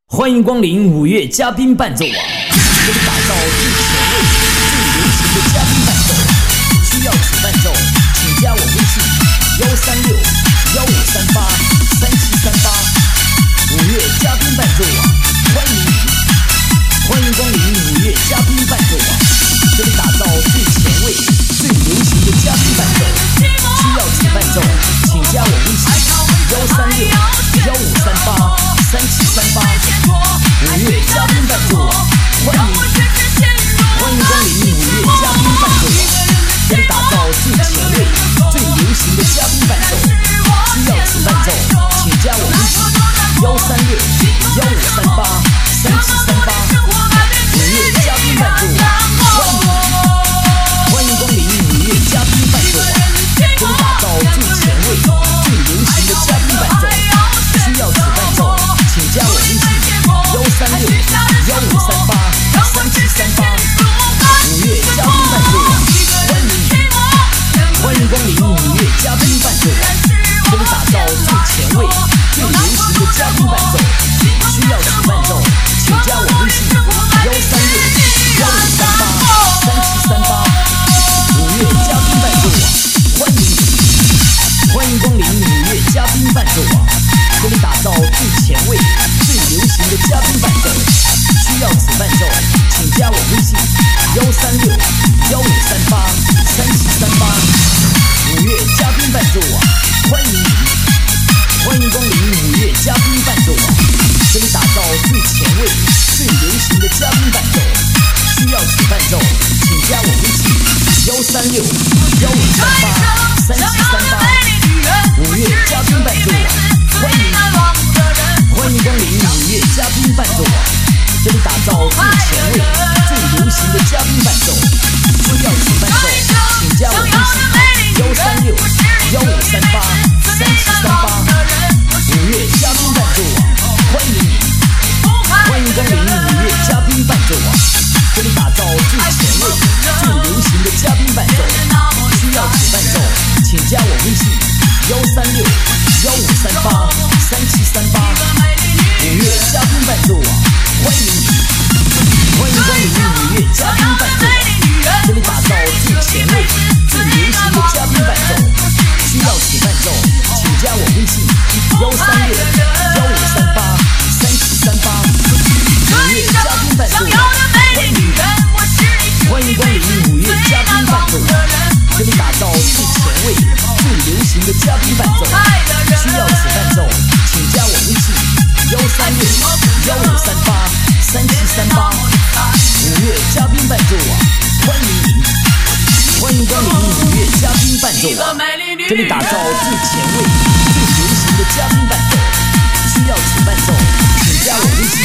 欢迎光临5月嘉宾伴奏网，为你打造最前卫、最流行的嘉宾伴奏。需要此伴奏，请加我微信136-1538-3738。5月嘉宾伴奏网，欢迎你！欢迎光临5月嘉宾伴奏网，为你打造最前卫、最流行的嘉宾伴奏。需要此伴奏，请加我微信136-1538-3738。5月嘉宾伴奏网，欢迎你！欢迎光临5月嘉宾伴奏网，为你打造最前卫、最流行的嘉宾伴奏。需要此伴奏，请加我微信136-1538-3738。5月嘉宾伴奏网，欢迎你！欢迎光临5月嘉宾伴奏网，为你打造最前卫、最流行的嘉宾伴奏。需要此伴奏，请加我微信136-1538-3738。5月嘉宾伴奏网，欢迎你！欢迎光临5月嘉宾伴奏网，为你打造最前卫、最流行的嘉宾伴奏。需要此伴奏，请加我微信136-1538-3738。5月嘉宾伴奏网，欢迎你！欢迎光临5月嘉宾伴奏网，为你打造最前卫、最流行的嘉宾伴奏。需要此伴奏，请加我微信136-1538-3738。5月嘉宾伴奏网，欢迎你！欢迎光临5月嘉宾伴奏网，为你打造最前卫、最流行的嘉宾伴奏。需要此伴奏，请加我微信136-1538-3738。5月嘉宾伴奏网，欢迎你！欢迎光临5月嘉宾伴奏网，为你打造最前卫、最流行的嘉宾伴奏。需要此伴奏，请加我微信136-1538-3738。5月嘉宾伴奏网，欢迎你！欢迎光临5月嘉宾伴奏网，为你打造最前卫、最流行的嘉宾伴奏。需要此伴奏，请加我微信136-1538-3738。5月嘉宾伴奏网，欢迎你！欢迎光临5月嘉宾伴奏网，为你打造最前卫、最流行的嘉宾伴奏。需要此伴奏，请加我微信136-1538-3738。5月嘉宾伴奏网，欢迎你！欢迎光临5月嘉宾伴奏网，为你打造最前卫、最流行的嘉宾伴奏。需要此伴奏，请加我微信136-1538-3738。5月嘉宾伴奏网，欢迎你！欢迎光临5月嘉宾伴奏网，为你打造最前卫、最流行的嘉宾伴奏。需要此伴奏，请加我微信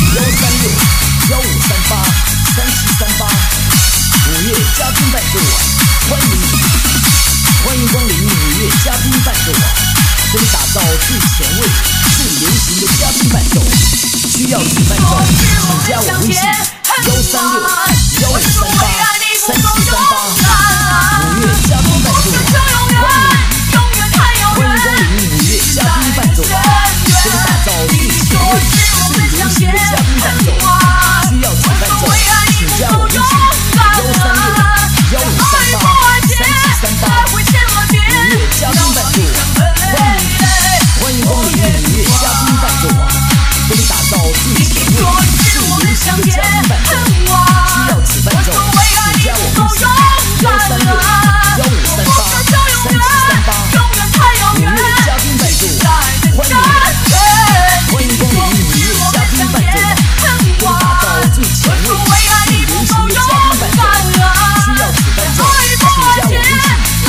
136-1538-3738。5月嘉宾伴奏网，欢迎你！欢迎光临5月嘉宾伴奏网，为你打造最前卫、最流行的嘉宾伴奏。需要此伴奏，请加我微信136-1538-3738。5月嘉宾伴奏网，欢迎你！欢迎光临5月嘉宾伴奏网，为你打造最前卫、最流行的嘉宾伴奏。需要此伴奏，请加我微信136-1538-3738。5月嘉宾伴奏网，欢迎你！欢迎光临5月嘉宾伴奏网，为你打造最前卫、最流行的嘉宾伴奏。需要此伴奏，请加我微信136-1538-3738。5月嘉宾伴奏网，欢迎你！欢迎光临5月嘉宾伴奏网，为你打造最前卫、最流行的嘉宾伴奏。需要此伴奏，请加我微信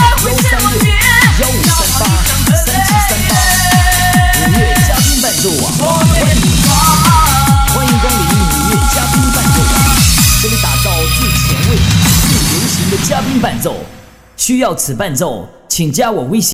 136-1538-3738。5月嘉宾伴奏网，欢迎你！欢迎光临5月嘉宾伴奏网，为你打造最前卫、最流行的嘉宾伴奏。需要此伴奏，请加我微信